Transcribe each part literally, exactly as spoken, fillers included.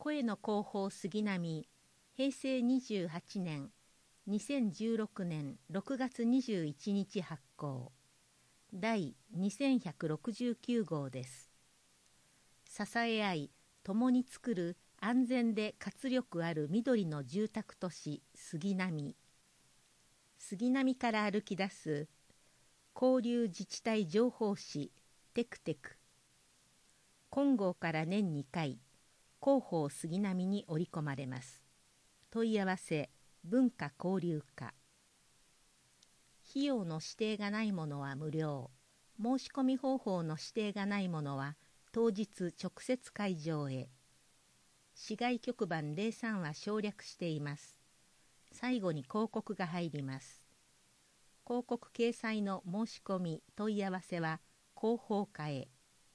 声の広報杉並、へいせいにじゅうはちねん、にせんじゅうろくねんろくがつにじゅういちにち発行、第にせんひゃくろくじゅうきゅうごうです。支え合い、共に作る安全で活力ある緑の住宅都市杉並。杉並から歩き出す交流自治体情報誌テクテク。本号から年にかい、広報杉並に織り込まれます。問い合わせ文化交流課。費用の指定がないものは無料。申し込み方法の指定がないものは当日直接会場へ。市外局番ゼロさんは省略しています。最後に広告が入ります。広告掲載の申し込み問い合わせは広報課へ。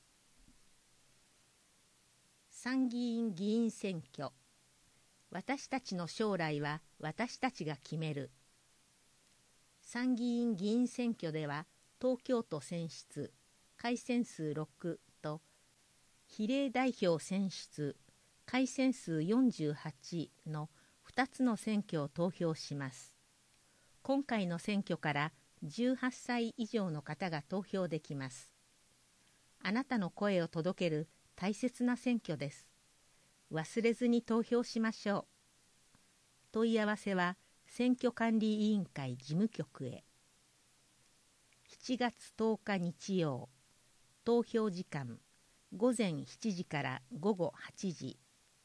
参議院議員選挙。私たちの将来は私たちが決める。参議院議員選挙では東京都選出改選数ろくと比例代表選出改選数よんじゅうはちのふたつの選挙を投票します。今回の選挙からじゅうはっさい以上の方が投票できます。あなたの声を届ける大切な選挙です。忘れずに投票しましょう。問い合わせは選挙管理委員会事務局へ。しちがつとおか日曜、投票時間ごぜんしちじからごごはちじ。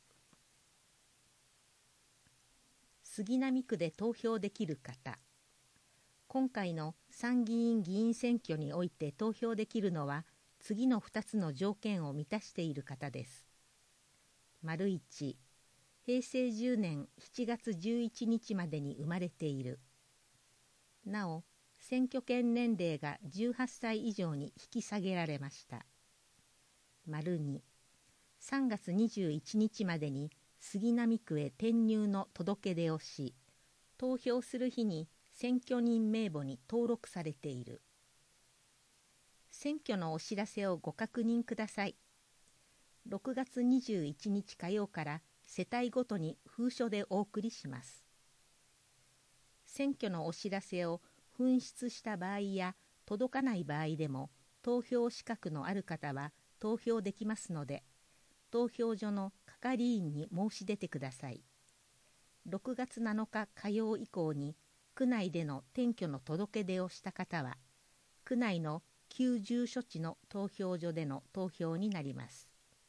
杉並区で投票できる方。今回の参議院議員選挙において投票できるのは次のふたつの条件を満たしている方です。丸いち、へいせいじゅうねんしちがつじゅういちにちまでに生まれている。なお、選挙権年齢がじゅうはっさい以上に引き下げられました。丸に、さんがつにじゅういちにちまでに杉並区へ転入の届け出をし、投票する日に選挙人名簿に登録されている。選挙のお知らせをご確認ください。ろくがつにじゅういちにち火曜から世帯ごとに封書でお送りします。選挙のお知らせを紛失した場合や届かない場合でも投票資格のある方は投票できますので、投票所の係員に申し出てください。ろくがつなのか火曜以降に区内での転居の届け出をした方は、区内の旧住所地の投票所での投票になります。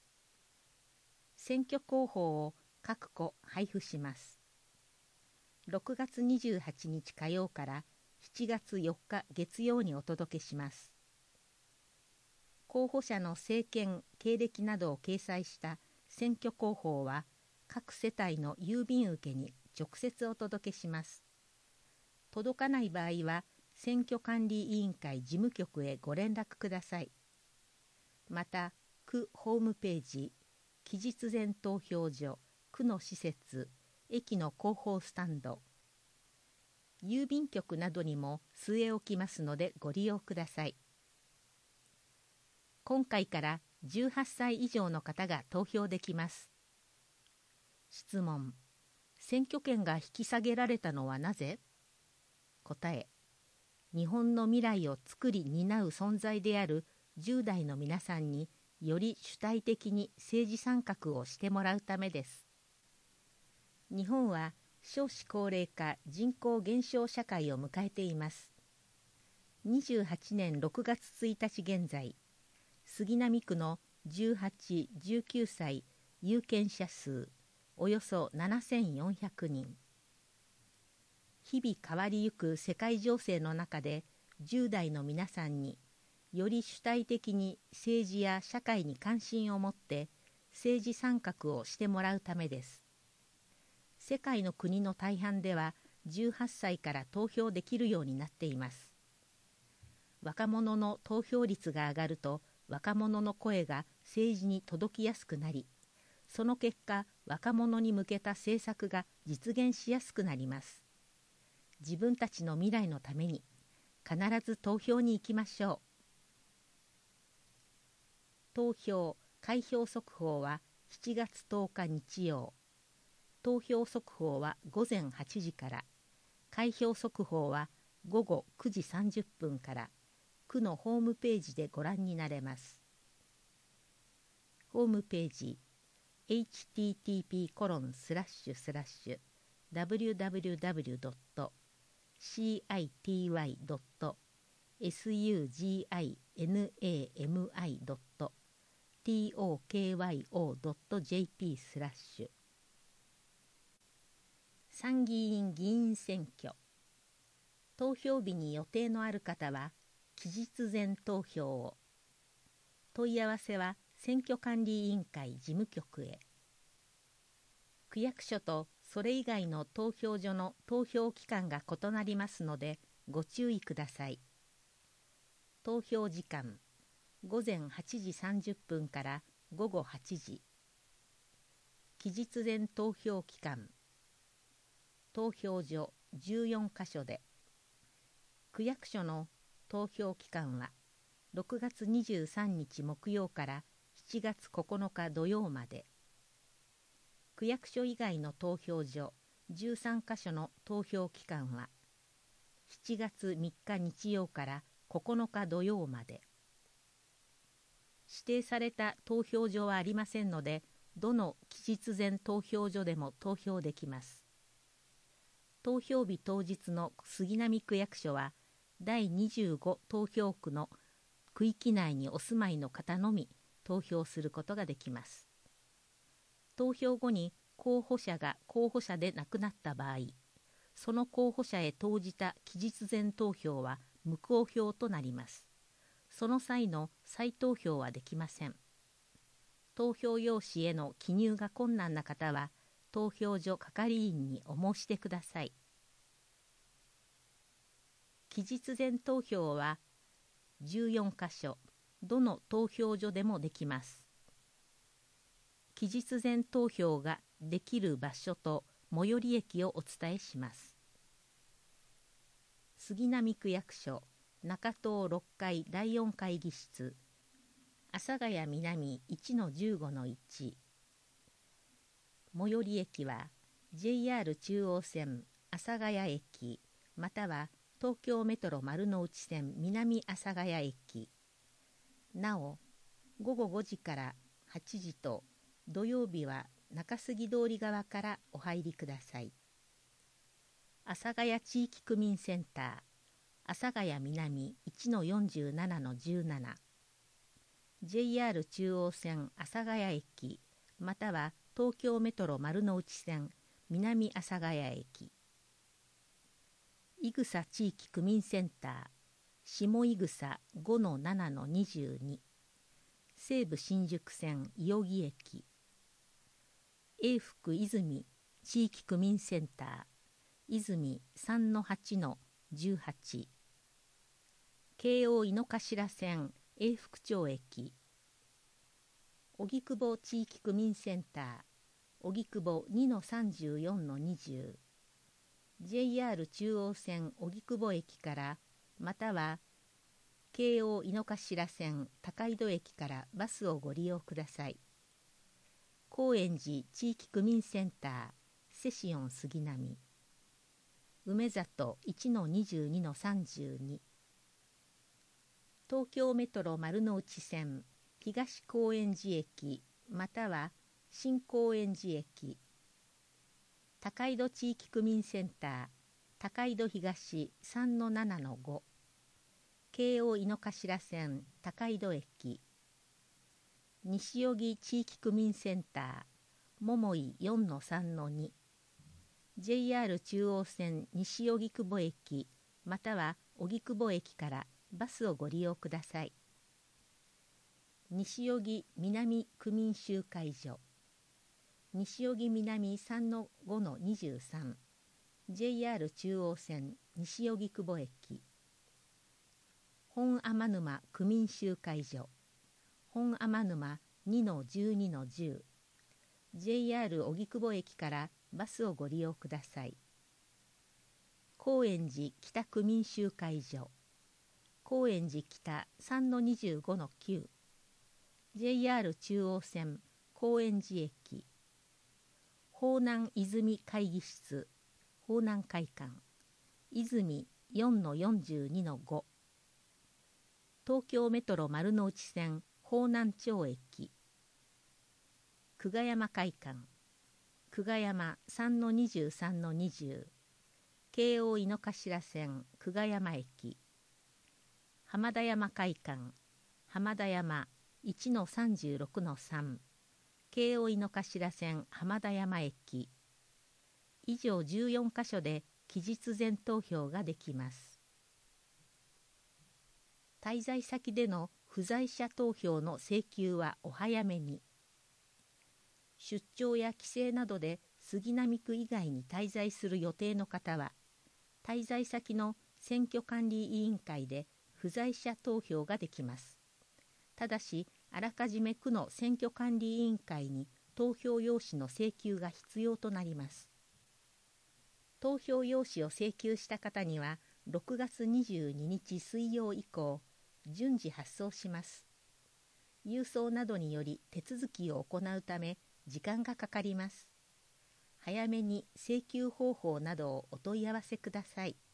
選挙公報を各個配布します。ろくがつにじゅうはちにち火曜からしちがつよっか月曜にお届けします。候補者の政見、経歴などを掲載した選挙公報は各世帯の郵便受けに直接お届けします。届かない場合は選挙管理委員会事務局へご連絡ください。また、区ホームページ、期日前投票所、区の施設、駅の広報スタンド、郵便局などにも据え置きますのでご利用ください。今回からじゅうはっさい以上の方が投票できます。質問。選挙権が引き下げられたのはなぜ？答え。日本の未来を作り担う存在であるじゅう代の皆さんにより主体的に政治参画をしてもらうためです。日本は少子高齢化人口減少社会を迎えています。にじゅうはちねんろくがつついたち現在、杉並区のじゅうはち、じゅうきゅうさい有権者数およそななせんよんひゃくにん。日々変わりゆく世界情勢の中でじゅう代の皆さんにより主体的に政治や社会に関心を持って政治参画をしてもらうためです。世界の国の大半ではじゅうはっさいから投票できるようになっています。若者の投票率が上がると若者の声が政治に届きやすくなり、その結果若者に向けた政策が実現しやすくなります。自分たちの未来のために必ず投票に行きましょう。投票・開票速報はしちがつとおか日曜。投票速報はごぜんはちじから、開票速報はごごくじさんじゅっぷんから区のホームページでご覧になれます。ホームページ エイチティーティーピーコロンスラッシュスラッシュダブリューダブリューダブリュードットシーアイティーワイドットエスユージーアイエヌエーエムアイドットトクヨドットジェーピースラッシュ参議院議員選挙。投票日に予定のある方は期日前投票を。問い合わせは選挙管理委員会事務局へ。区役所とそれ以外の投票所の投票期間が異なりますのでご注意ください。投票時間ごぜんはちじさんじゅっぷんからごごはちじ。期日前投票期間投票所じゅうよんかしょで。区役所の投票期間はろくがつにじゅうさんにち木曜からしちがつここのか土曜まで。区役所以外の投票所じゅうさんかしょの投票期間はしちがつみっか日曜からここのか土曜まで。指定された投票所はありませんので、どの期日前投票所でも投票できます。投票日当日の杉並区役所はだいにじゅうご投票区の区域内にお住まいの方のみ投票することができます。投票後に候補者が候補者でなくなった場合、その候補者へ投じた期日前投票は無効票となります。その際の再投票はできません。投票用紙への記入が困難な方は、投票所係員にお申し出ください。期日前投票はじゅうよんかしょ、どの投票所でもできます。期日前投票ができる場所と最寄り駅をお伝えします。杉並区役所中棟ろっかいだいよん会議室、阿佐ヶ谷南 いちのじゅうごのいち。最寄り駅は ジェイアール 中央線阿佐ヶ谷駅または東京メトロ丸の内線南阿佐ヶ谷駅。なおごごごじからはちじと土曜日は中杉通り側からお入りください。阿佐ヶ谷地域区民センター阿佐ヶ谷南 いちのよんじゅうななのじゅうなな。ジェイアール 中央線阿佐ヶ谷駅または東京メトロ丸の内線南阿佐ヶ谷駅。伊草地域区民センター下伊草 ごのななのにじゅうに。西武新宿線伊予木駅。永福泉地域区民センター泉 さんのはちのじゅうはち。京王井の頭線永福町駅。荻窪地域区民センター荻窪 にのさんじゅうよんのにじゅう。ジェイアール 中央線荻窪駅からまたは京王井の頭線高井戸駅からバスをご利用ください。高円寺地域区民センターセシオン杉並。梅里 いちのにじゅうにのさんじゅうに。東京メトロ丸の内線東高円寺駅または新高円寺駅。高井戸地域区民センター高井戸東 さんのななのご。京王井の頭線高井戸駅。西荻地域区民センター桃井 よんのさんのに。ジェイアール 中央線西荻窪駅または荻窪駅からバスをご利用ください。西荻南区民集会所西荻南 さんのごのにじゅうさん。ジェイアール 中央線西荻窪駅。本天沼区民集会所本天沼 にのじゅうにのじゅう。ジェイアール 荻窪駅からバスをご利用ください。高円寺北区民集会所高円寺北 さんのにじゅうごのきゅう。ジェイアール 中央線高円寺駅、方南泉会議室、方南会館、泉 よんのよんじゅうにのご、東京メトロ丸ノ内線方南町駅、久我山会館、久我山 さんのにじゅうさんのにじゅう、京王井の頭線久我山駅、浜田山会館、浜田山 いちのさんじゅうろくのさん、京王井の頭線浜田山駅、以上じゅうよんか所で期日前投票ができます。滞在先での不在者投票の請求はお早めに。出張や帰省などで杉並区以外に滞在する予定の方は、滞在先の選挙管理委員会で不在者投票ができます。ただし、あらかじめ区の選挙管理委員会に投票用紙の請求が必要となります。投票用紙を請求した方には、ろくがつにじゅうににち水曜以降、順次発送します。郵送などにより手続きを行うため、時間がかかります。早めに請求方法などをお問い合わせください。